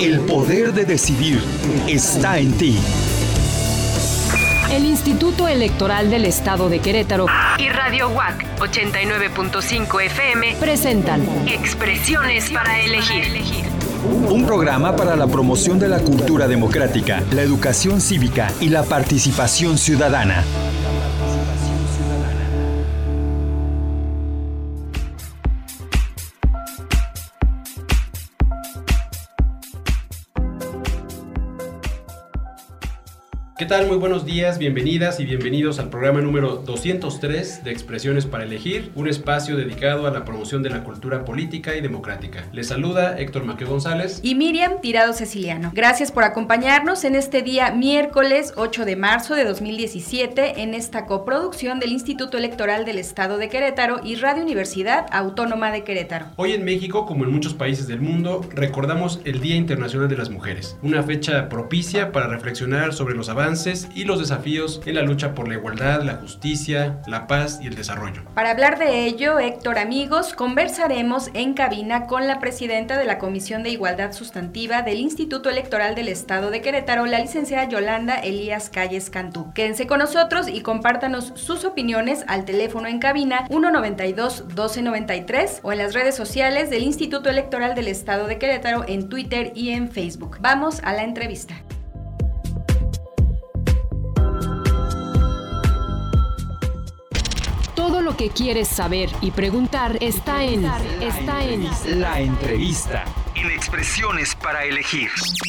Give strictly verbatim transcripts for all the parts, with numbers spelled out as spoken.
El poder de decidir está en ti. El Instituto Electoral del Estado de Querétaro y Radio U A C ochenta y nueve punto cinco F M presentan Expresiones para elegir. Un programa para la promoción de la cultura democrática, la educación cívica y la participación ciudadana. ¿Qué tal? Muy buenos días, bienvenidas y bienvenidos al programa número doscientos tres de Expresiones para Elegir, un espacio dedicado a la promoción de la cultura política y democrática. Les saluda Héctor Maqueo González y Miriam Tirado Ceciliano. Gracias por acompañarnos en este día miércoles ocho de marzo de dos mil diecisiete en esta coproducción del Instituto Electoral del Estado de Querétaro y Radio Universidad Autónoma de Querétaro. Hoy en México, como en muchos países del mundo, recordamos el Día Internacional de las Mujeres, una fecha propicia para reflexionar sobre los avances y los desafíos en la lucha por la igualdad, la justicia, la paz y el desarrollo. Para hablar de ello, Héctor, amigos, conversaremos en cabina con la presidenta de la Comisión de Igualdad Sustantiva del Instituto Electoral del Estado de Querétaro, la licenciada Yolanda Elías Calles Cantú. Quédense con nosotros y compártanos sus opiniones al teléfono en cabina uno noventa y dos, doce noventa y tres o en las redes sociales del Instituto Electoral del Estado de Querétaro en Twitter y en Facebook. Vamos a la entrevista. Todo lo que quieres saber y preguntar está en, está en La Entrevista. En Expresiones para Elegir.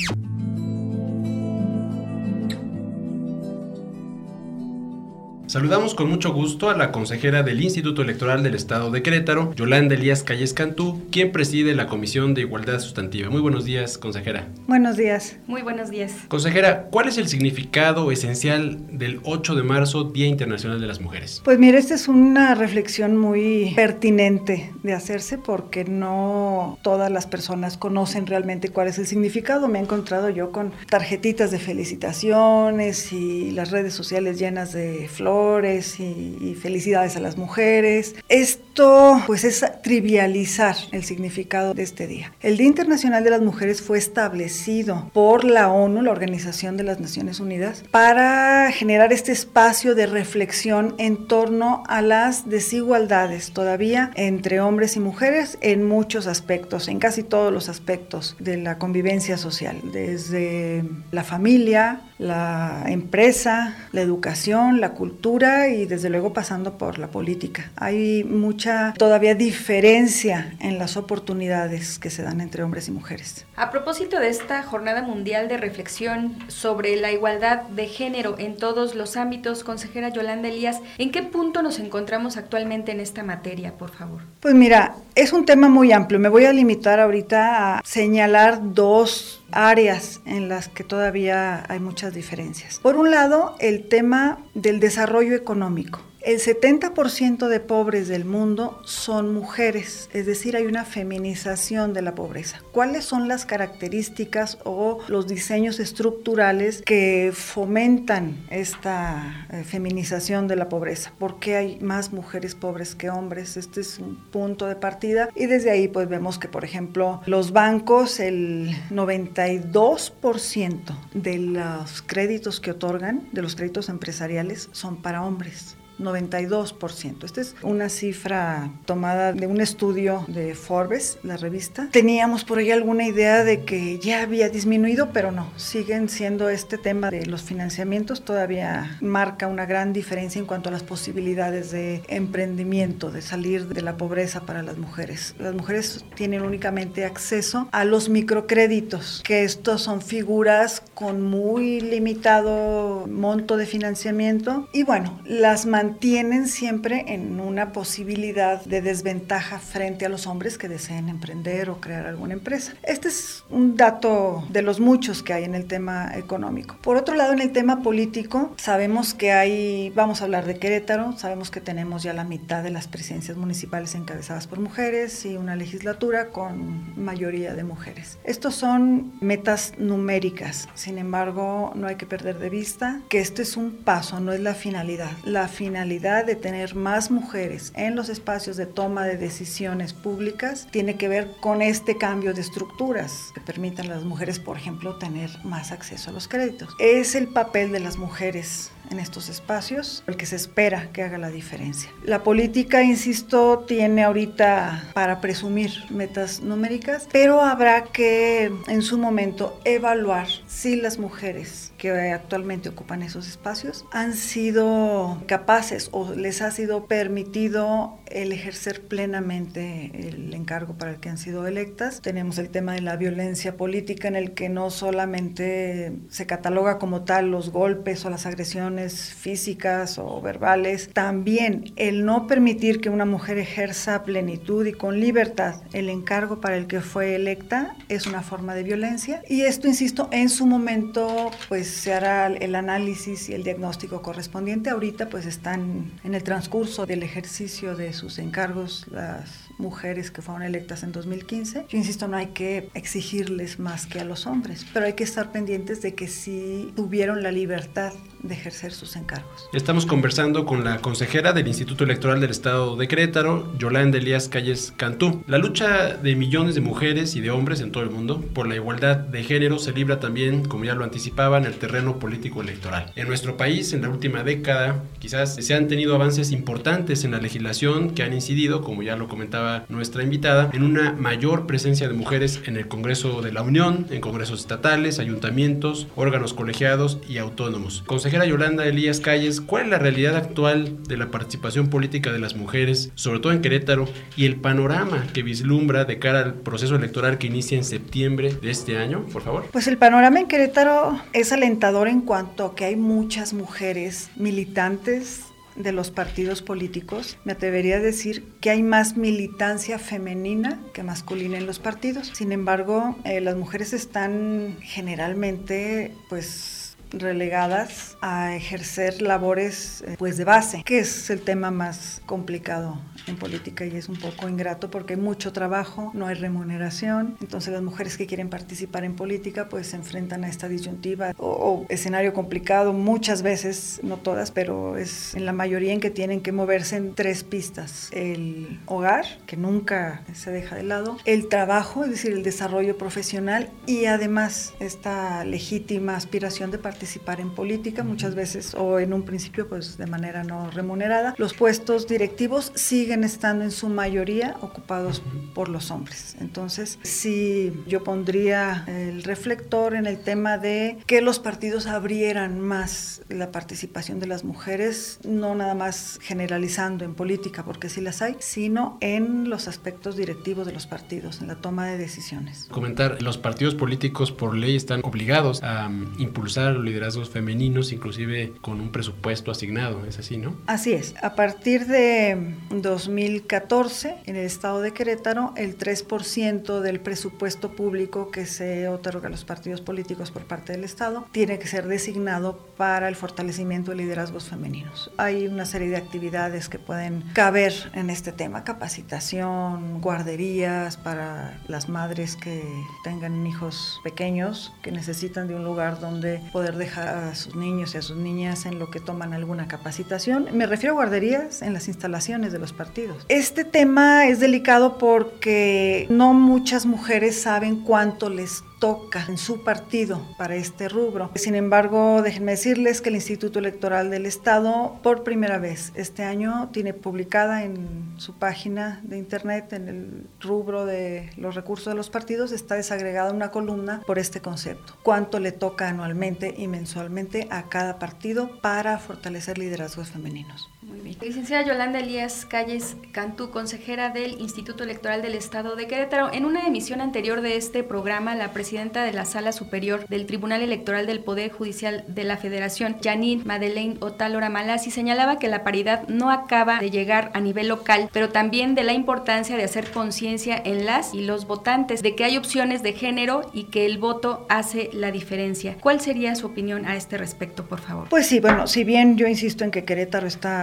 Saludamos con mucho gusto a la consejera del Instituto Electoral del Estado de Querétaro, Yolanda Elías Calles Cantú, quien preside la Comisión de Igualdad Sustantiva. Muy buenos días, consejera. Buenos días. Muy buenos días. Consejera, ¿cuál es el significado esencial del ocho de marzo, Día Internacional de las Mujeres? Pues mire, esta es una reflexión muy pertinente de hacerse porque no todas las personas conocen realmente cuál es el significado. Me he encontrado yo con tarjetitas de felicitaciones y las redes sociales llenas de flores Y, y felicidades a las mujeres. Esto pues es trivializar el significado de este día. El Día Internacional de las Mujeres fue establecido por la ONU, la Organización de las Naciones Unidas, para generar este espacio de reflexión en torno a las desigualdades todavía entre hombres y mujeres en muchos aspectos, en casi todos los aspectos de la convivencia social, desde la familia, la empresa, la educación, la cultura y desde luego pasando por la política. Hay mucha todavía diferencia en las oportunidades que se dan entre hombres y mujeres. A propósito de esta Jornada Mundial de Reflexión sobre la igualdad de género en todos los ámbitos, consejera Yolanda Elías, ¿en qué punto nos encontramos actualmente en esta materia, por favor? Pues mira, es un tema muy amplio. Me voy a limitar ahorita a señalar dos áreas en las que todavía hay muchas diferencias. Por un lado, el tema del desarrollo económico. El setenta por ciento de pobres del mundo son mujeres, es decir, hay una feminización de la pobreza. ¿Cuáles son las características o los diseños estructurales que fomentan esta eh, feminización de la pobreza? ¿Por qué hay más mujeres pobres que hombres? Este es un punto de partida y desde ahí pues vemos que, por ejemplo, los bancos, el noventa y dos por ciento de los créditos que otorgan, de los créditos empresariales, son para hombres. noventa y dos por ciento. Esta es una cifra tomada de un estudio de Forbes, la revista. Teníamos por ahí alguna idea de que ya había disminuido, pero no, siguen siendo este tema de los financiamientos, todavía marca una gran diferencia en cuanto a las posibilidades de emprendimiento, de salir de la pobreza para las mujeres. Las mujeres tienen únicamente acceso a los microcréditos, que estos son figuras con muy limitado monto de financiamiento y bueno, las mantienen mantienen siempre en una posibilidad de desventaja frente a los hombres que deseen emprender o crear alguna empresa. Este es un dato de los muchos que hay en el tema económico. Por otro lado, en el tema político, sabemos que hay, vamos a hablar de Querétaro, sabemos que tenemos ya la mitad de las presidencias municipales encabezadas por mujeres y una legislatura con mayoría de mujeres. Estos son metas numéricas, sin embargo, no hay que perder de vista que este es un paso, no es la finalidad. La finalidad finalidad de tener más mujeres en los espacios de toma de decisiones públicas tiene que ver con este cambio de estructuras que permitan a las mujeres, por ejemplo, tener más acceso a los créditos. Es el papel de las mujeres en estos espacios el que se espera que haga la diferencia. La política, insisto, tiene ahorita para presumir metas numéricas, pero habrá que en su momento evaluar si las mujeres que actualmente ocupan esos espacios han sido capaces o les ha sido permitido el ejercer plenamente el encargo para el que han sido electas. Tenemos el tema de la violencia política, en el que no solamente se cataloga como tal los golpes o las agresiones físicas o verbales, también el no permitir que una mujer ejerza a plenitud y con libertad el encargo para el que fue electa es una forma de violencia, y esto, insisto, en su momento pues se hará el análisis y el diagnóstico correspondiente. Ahorita pues están en el transcurso del ejercicio de sus encargos las mujeres que fueron electas en dos mil quince. Yo insisto, no hay que exigirles más que a los hombres, pero hay que estar pendientes de que sí tuvieron la libertad de ejercer sus encargos. Estamos conversando con la consejera del Instituto Electoral del Estado de Querétaro, Yolanda Elías Calles Cantú. La lucha de millones de mujeres y de hombres en todo el mundo por la igualdad de género se libra también, como ya lo anticipaba, en el terreno político electoral. En nuestro país, en la última década, quizás se han tenido avances importantes en la legislación que han incidido, como ya lo comentaba nuestra invitada, en una mayor presencia de mujeres en el Congreso de la Unión, en congresos estatales, ayuntamientos, órganos colegiados y autónomos. Consejera Yolanda Elías Calles, ¿cuál es la realidad actual de la participación política de las mujeres, sobre todo en Querétaro, y el panorama que vislumbra de cara al proceso electoral que inicia en septiembre de este año, por favor? Pues el panorama en Querétaro es alentador en cuanto a que hay muchas mujeres militantes de los partidos políticos. Me atrevería a decir que hay más militancia femenina que masculina en los partidos. Sin embargo, eh, las mujeres están generalmente, pues, relegadas a ejercer labores eh, pues de base, que es el tema más complicado en política y es un poco ingrato porque hay mucho trabajo, no hay remuneración. Entonces las mujeres que quieren participar en política pues se enfrentan a esta disyuntiva o, o escenario complicado muchas veces, no todas, pero es en la mayoría en que tienen que moverse en tres pistas: el hogar, que nunca se deja de lado, el trabajo, es decir, el desarrollo profesional, y además esta legítima aspiración de participar participar en política, muchas veces o en un principio pues de manera no remunerada. Los puestos directivos siguen estando en su mayoría ocupados por los hombres. Entonces sí, yo pondría el reflector en el tema de que los partidos abrieran más la participación de las mujeres, no nada más generalizando en política, porque sí las hay, sino en los aspectos directivos de los partidos, en la toma de decisiones. Comentar, los partidos políticos por ley están obligados a um, impulsar liderazgos femeninos, inclusive con un presupuesto asignado, ¿es así, no? Así es. A partir de dos mil catorce, en el estado de Querétaro, el tres por ciento del presupuesto público que se otorga a los partidos políticos por parte del estado tiene que ser designado para el fortalecimiento de liderazgos femeninos. Hay una serie de actividades que pueden caber en este tema: capacitación, guarderías para las madres que tengan hijos pequeños, que necesitan de un lugar donde poder dejar a sus niños y a sus niñas en lo que toman alguna capacitación. Me refiero a guarderías en las instalaciones de los partidos. Este tema es delicado porque no muchas mujeres saben cuánto les toca en su partido para este rubro. Sin embargo, déjenme decirles que el Instituto Electoral del Estado, por primera vez este año, tiene publicada en su página de internet, en el rubro de los recursos de los partidos, está desagregada una columna por este concepto: cuánto le toca anualmente y mensualmente a cada partido para fortalecer liderazgos femeninos. Muy bien. Licenciada Yolanda Elías Calles Cantú, consejera del Instituto Electoral del Estado de Querétaro. En una emisión anterior de este programa, la presidenta de la Sala Superior del Tribunal Electoral del Poder Judicial de la Federación, Janine Madeleine Otálora Malassi, señalaba que la paridad no acaba de llegar a nivel local, pero también de la importancia de hacer conciencia en las y los votantes de que hay opciones de género y que el voto hace la diferencia. ¿Cuál sería su opinión a este respecto, por favor? Pues sí, bueno, si bien yo insisto en que Querétaro está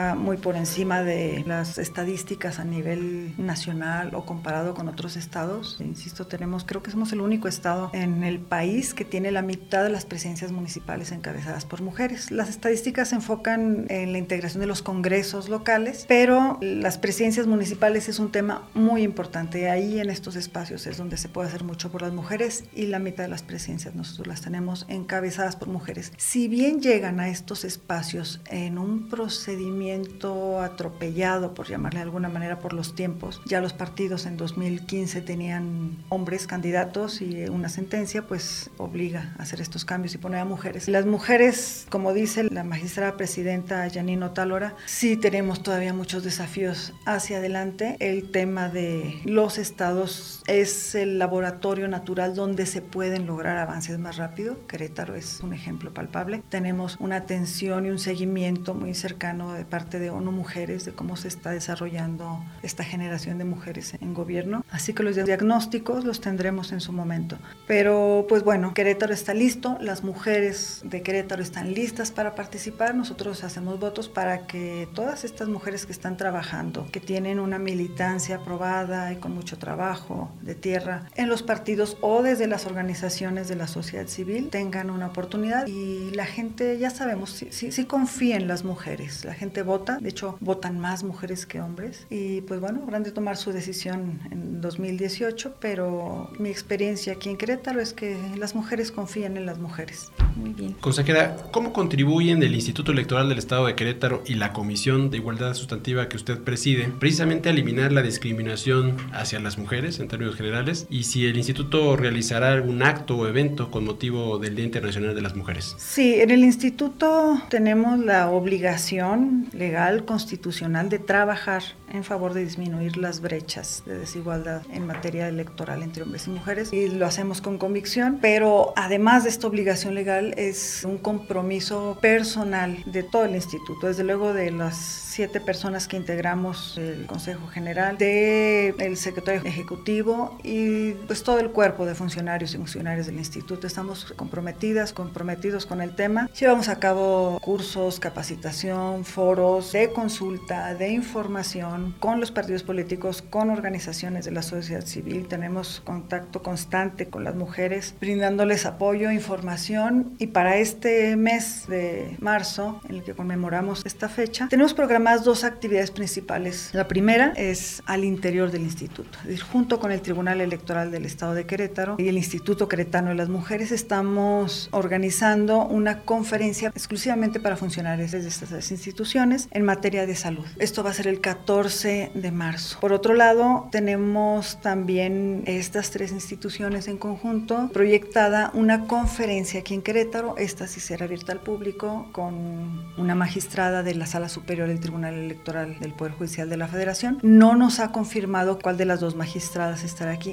está muy por encima de las estadísticas a nivel nacional o comparado con otros estados. Insisto, tenemos, creo que somos el único estado en el país que tiene la mitad de las presidencias municipales encabezadas por mujeres. Las estadísticas se enfocan en la integración de los congresos locales, pero las presidencias municipales es un tema muy importante. Ahí en estos espacios es donde se puede hacer mucho por las mujeres y la mitad de las presidencias nosotros las tenemos encabezadas por mujeres. Si bien llegan a estos espacios en un procedimiento atropellado, por llamarle de alguna manera, por los tiempos, ya los partidos en dos mil quince tenían hombres candidatos y una sentencia pues obliga a hacer estos cambios y poner a mujeres. Las mujeres, como dice la magistrada presidenta Yanine Otálora, sí tenemos todavía muchos desafíos hacia adelante. El tema de los estados es el laboratorio natural donde se pueden lograr avances más rápido. Querétaro es un ejemplo palpable. Tenemos una atención y un seguimiento muy cercano de parte de ONU Mujeres de cómo se está desarrollando esta generación de mujeres en gobierno. Así que los diagnósticos los tendremos en su momento. Pero pues bueno, Querétaro está listo, las mujeres de Querétaro están listas para participar. Nosotros hacemos votos para que todas estas mujeres que están trabajando, que tienen una militancia aprobada y con mucho trabajo de tierra en los partidos o desde las organizaciones de la sociedad civil, tengan una oportunidad. Y la gente, ya sabemos, sí, sí, sí confía en las mujeres. La gente vota, de hecho votan más mujeres que hombres. Y pues bueno, habrán de tomar su decisión en dos mil dieciocho, pero mi experiencia aquí en Querétaro es que las mujeres confían en las mujeres. Muy bien. Consejera, ¿cómo contribuyen el Instituto Electoral del Estado de Querétaro y la Comisión de Igualdad Sustantiva que usted preside precisamente a eliminar la discriminación hacia las mujeres en términos generales? Y si el instituto realizará algún acto o evento con motivo del Día Internacional de las Mujeres. Sí, en el instituto tenemos la obligación legal, constitucional de trabajar en favor de disminuir las brechas de desigualdad en materia electoral entre hombres y mujeres, y lo hacemos con convicción, pero además de esta obligación legal es un compromiso personal de todo el instituto, desde luego de las siete personas que integramos el Consejo General, del secretario ejecutivo y pues todo el cuerpo de funcionarios y funcionarias del instituto. Estamos comprometidas, comprometidos con el tema. Llevamos a cabo cursos, capacitación, foros de consulta, de información con los partidos políticos, con organizaciones de la sociedad civil. Tenemos contacto constante con las mujeres, brindándoles apoyo, información, y para este mes de marzo, en el que conmemoramos esta fecha, tenemos programadas dos actividades principales. La primera es al interior del instituto, es decir, junto con el Tribunal Electoral del Estado de Querétaro y el Instituto Queretano de las Mujeres, estamos organizando una conferencia exclusivamente para funcionarios de estas instituciones en materia de salud. Esto va a ser el catorce de marzo. Por otro lado, tenemos también estas tres instituciones en conjunto proyectada una conferencia aquí en Querétaro. Esta sí será abierta al público, con una magistrada de la Sala Superior del Tribunal Electoral del Poder Judicial de la Federación. No nos ha confirmado cuál de las dos magistradas estará aquí,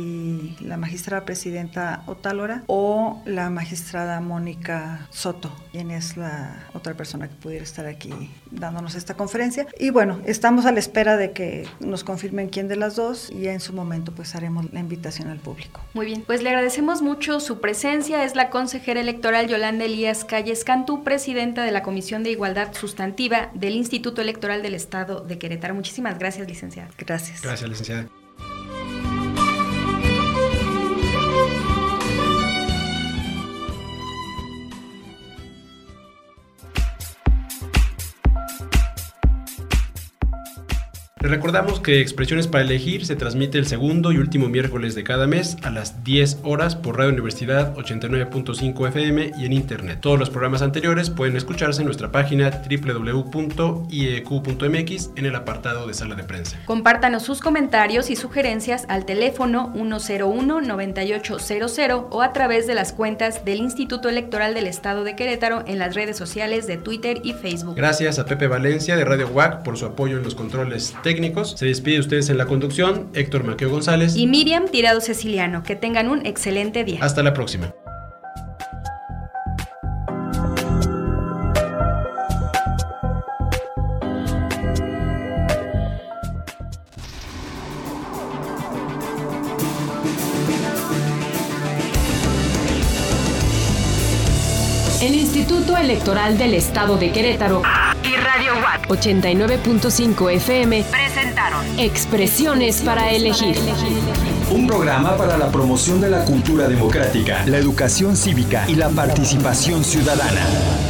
si la magistrada presidenta Otálora o la magistrada Mónica Soto, quien es la otra persona que pudiera estar aquí dándonos esta conferencia. Y bueno, estamos a la espera de que nos confirmen quién de las dos, y en su momento pues haremos la invitación al público. Muy bien, pues le agradecemos mucho su presencia. Es la consejera electoral Yolanda Elías Calles Cantú, presidenta de la Comisión de Igualdad Sustantiva del Instituto Electoral del Estado de Querétaro. Muchísimas gracias, licenciada. Gracias. Gracias, licenciada. Les recordamos que Expresiones para Elegir se transmite el segundo y último miércoles de cada mes a las diez horas por Radio Universidad ochenta y nueve punto cinco F M y en internet. Todos los programas anteriores pueden escucharse en nuestra página doble u doble u doble u punto i e q punto m x en el apartado de sala de prensa. Compártanos sus comentarios y sugerencias al teléfono uno cero uno, noventa y ocho cero cero o a través de las cuentas del Instituto Electoral del Estado de Querétaro en las redes sociales de Twitter y Facebook. Gracias a Pepe Valencia de Radio U A C por su apoyo en los controles técnicos. Se despide de ustedes en la conducción Héctor Maqueo González y Miriam Tirado Ceciliano. Que tengan un excelente día. Hasta la próxima. El Instituto Electoral del Estado de Querétaro y Radio Radio W A C ochenta y nueve punto cinco F M presentaron Expresiones para elegir. Un programa para la promoción de la cultura democrática, la educación cívica y la participación ciudadana.